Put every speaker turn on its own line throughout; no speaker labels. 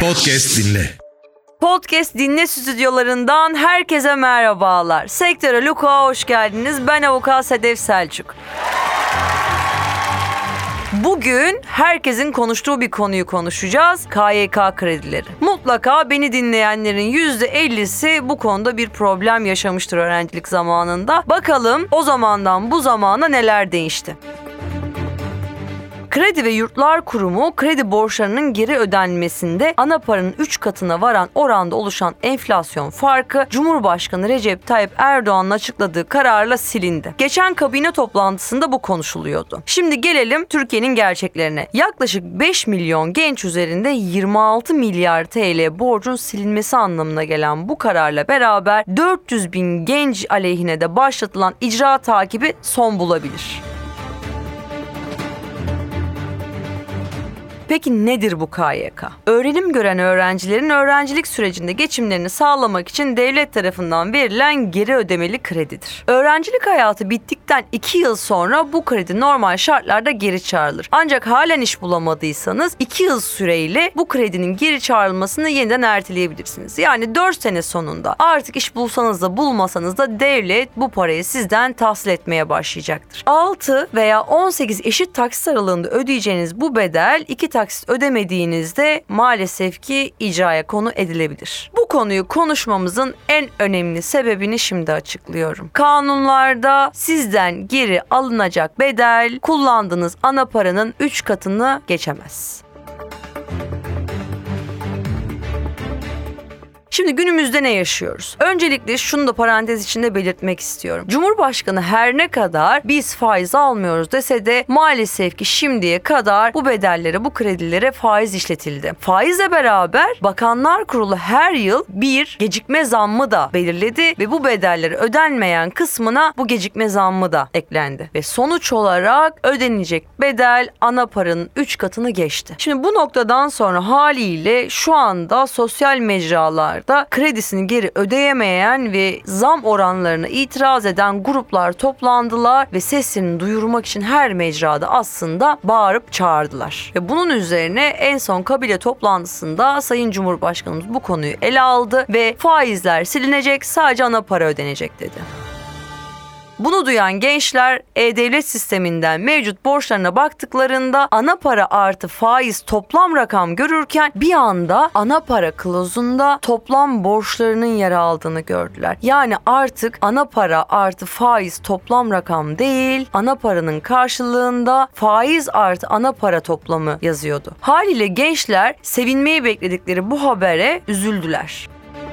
Podcast dinle.
Podcast dinle stüdyolarından herkese merhabalar. Sektöre Luka hoş geldiniz. Ben avukat Sedef Selçuk. Bugün herkesin konuştuğu bir konuyu konuşacağız. KYK kredileri. Mutlaka beni dinleyenlerin %50'si bu konuda bir problem yaşamıştır öğrencilik zamanında. Bakalım o zamandan bu zamana neler değişti? Kredi ve Yurtlar Kurumu kredi borçlarının geri ödenmesinde ana paranın 3 katına varan oranda oluşan enflasyon farkı Cumhurbaşkanı Recep Tayyip Erdoğan'ın açıkladığı kararla silindi. Geçen kabine toplantısında bu konuşuluyordu. Şimdi gelelim Türkiye'nin gerçeklerine. Yaklaşık 5 milyon genç üzerinde 26 milyar TL borcun silinmesi anlamına gelen bu kararla beraber 400 bin genç aleyhine de başlatılan icra takibi son bulabilir. Peki nedir bu KYK? Öğrenim gören öğrencilerin öğrencilik sürecinde geçimlerini sağlamak için devlet tarafından verilen geri ödemeli kredidir. Öğrencilik hayatı bittikten 2 yıl sonra bu kredi normal şartlarda geri çağrılır. Ancak halen iş bulamadıysanız 2 yıl süreyle bu kredinin geri çağrılmasını yeniden erteleyebilirsiniz. Yani 4 sene sonunda artık iş bulsanız da bulmasanız da devlet bu parayı sizden tahsil etmeye başlayacaktır. 6 veya 18 eşit taksit aralığında ödeyeceğiniz bu bedel 2 taksit ödemediğinizde maalesef ki icraya konu edilebilir. Bu konuyu konuşmamızın en önemli sebebini şimdi açıklıyorum. Kanunlarda sizden geri alınacak bedel kullandığınız ana paranın 3 katını geçemez. Şimdi günümüzde ne yaşıyoruz? Öncelikle şunu da parantez içinde belirtmek istiyorum. Cumhurbaşkanı her ne kadar biz faiz almıyoruz dese de maalesef ki şimdiye kadar bu bedellere, bu kredilere faiz işletildi. Faizle beraber Bakanlar Kurulu her yıl bir gecikme zammı da belirledi ve bu bedelleri ödenmeyen kısmına bu gecikme zammı da eklendi. Ve sonuç olarak ödenecek bedel ana paranın 3 katını geçti. Şimdi bu noktadan sonra haliyle şu anda sosyal mecralar kredisini geri ödeyemeyen ve zam oranlarına itiraz eden gruplar toplandılar ve seslerini duyurmak için her mecrada aslında bağırıp çağırdılar. Ve bunun üzerine en son kabine toplantısında Sayın Cumhurbaşkanımız bu konuyu ele aldı ve faizler silinecek, sadece ana para ödenecek dedi. Bunu duyan gençler e-devlet sisteminden mevcut borçlarına baktıklarında ana para artı faiz toplam rakam görürken bir anda ana para kılavuzunda toplam borçlarının yer aldığını gördüler. Yani artık ana para artı faiz toplam rakam değil, ana paranın karşılığında faiz artı ana para toplamı yazıyordu. Haliyle gençler sevinmeyi bekledikleri bu habere üzüldüler.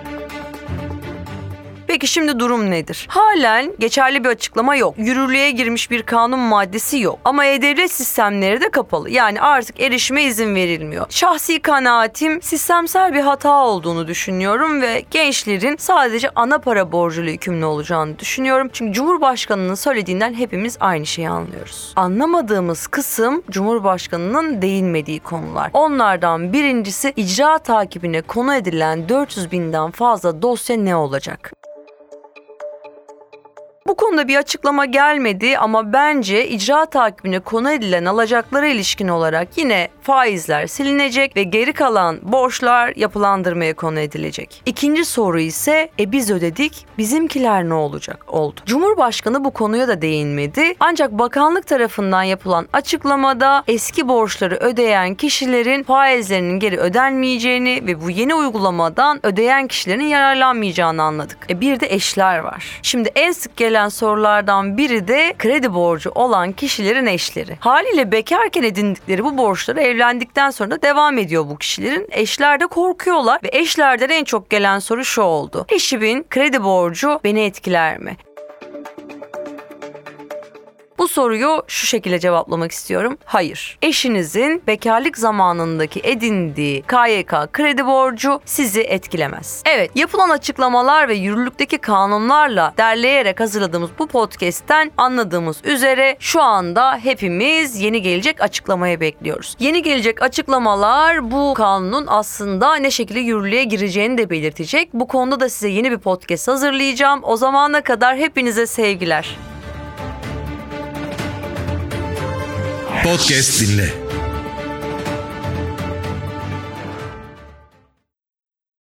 Peki şimdi durum nedir? Halen geçerli bir açıklama yok. Yürürlüğe girmiş bir kanun maddesi yok. Ama e-devlet sistemleri de kapalı. Yani artık erişime izin verilmiyor. Şahsi kanaatim sistemsel bir hata olduğunu düşünüyorum ve gençlerin sadece ana para borcuyla yükümlü olacağını düşünüyorum. Çünkü Cumhurbaşkanı'nın söylediğinden hepimiz aynı şeyi anlıyoruz. Anlamadığımız kısım Cumhurbaşkanı'nın değinmediği konular. Onlardan birincisi icra takibine konu edilen 400 binden fazla dosya ne olacak? Bu konuda bir açıklama gelmedi ama bence icra takibine konu edilen alacaklara ilişkin olarak yine faizler silinecek ve geri kalan borçlar yapılandırmaya konu edilecek. İkinci soru ise biz ödedik, bizimkiler ne olacak oldu. Cumhurbaşkanı bu konuya da değinmedi. Ancak bakanlık tarafından yapılan açıklamada eski borçları ödeyen kişilerin faizlerinin geri ödenmeyeceğini ve bu yeni uygulamadan ödeyen kişilerin yararlanmayacağını anladık. Bir de eşler var. Şimdi en sık gelen sorulardan biri de kredi borcu olan kişilerin eşleri. Haliyle bekarken edindikleri bu borçları evlendikten sonra da devam ediyor bu kişilerin. Eşler de korkuyorlar ve eşlerden en çok gelen soru şu oldu: eşimin kredi borcu beni etkiler mi? Bu soruyu şu şekilde cevaplamak istiyorum. Hayır. Eşinizin bekarlık zamanındaki edindiği KYK kredi borcu sizi etkilemez. Evet, yapılan açıklamalar ve yürürlükteki kanunlarla derleyerek hazırladığımız bu podcast'ten anladığımız üzere şu anda hepimiz yeni gelecek açıklamayı bekliyoruz. Yeni gelecek açıklamalar bu kanunun aslında ne şekilde yürürlüğe gireceğini de belirtecek. Bu konuda da size yeni bir podcast hazırlayacağım. O zamana kadar hepinize sevgiler.
Podcast dinle.